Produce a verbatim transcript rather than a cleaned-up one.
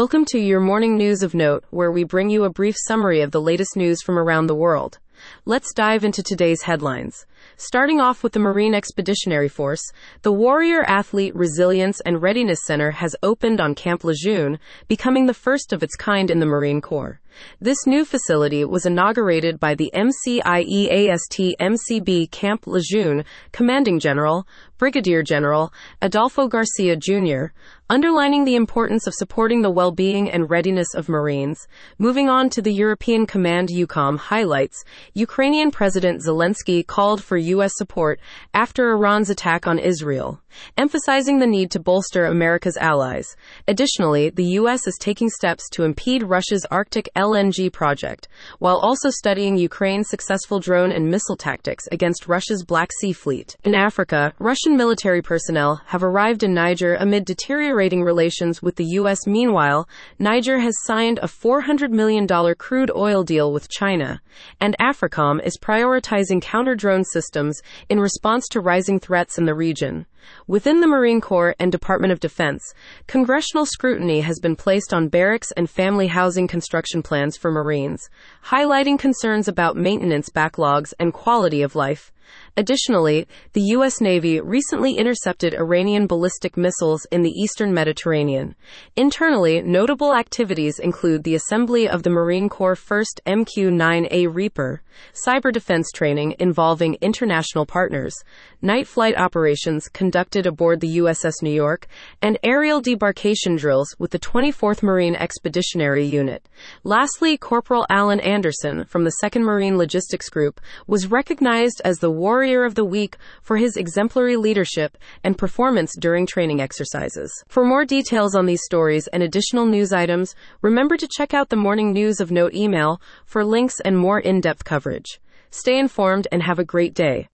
Welcome to your morning news of note, where we bring you a brief summary of the latest news from around the world. Let's dive into today's headlines. Starting off with the Marine Expeditionary Force, the Warrior Athlete Resilience and Readiness Center has opened on Camp Lejeune, becoming the first of its kind in the Marine Corps. This new facility was inaugurated by the M C I E A S T M C B Camp Lejeune Commanding General, Brigadier General Adolfo Garcia Junior, underlining the importance of supporting the well-being and readiness of Marines. Moving on to the European Command EUCOM highlights, Ukrainian President Zelensky called for U S support after Iran's attack on Israel, emphasizing the need to bolster America's allies. Additionally, the U S is taking steps to impede Russia's Arctic L N G project, while also studying Ukraine's successful drone and missile tactics against Russia's Black Sea Fleet. In Africa, Russian military personnel have arrived in Niger amid deteriorating relations with the U S. Meanwhile, Niger has signed a four hundred million dollars crude oil deal with China, and AFRICOM is prioritizing counter-drone systems in response to rising threats in the region. Within the Marine Corps and Department of Defense, congressional scrutiny has been placed on barracks and family housing construction plans for Marines, highlighting concerns about maintenance backlogs and quality of life. Additionally, the U S. Navy recently intercepted Iranian ballistic missiles in the eastern Mediterranean. Internally, notable activities include the assembly of the Marine Corps' first M Q nine A Reaper, cyber defense training involving international partners, night flight operations conducted aboard the U S S New York, and aerial debarkation drills with the twenty-fourth Marine Expeditionary Unit. Lastly, Corporal Alan Anderson from the second Marine Logistics Group was recognized as the Warrior of the Week for his exemplary leadership and performance during training exercises. For more details on these stories and additional news items, remember to check out the Morning News of Note email for links and more in-depth coverage. Stay informed and have a great day.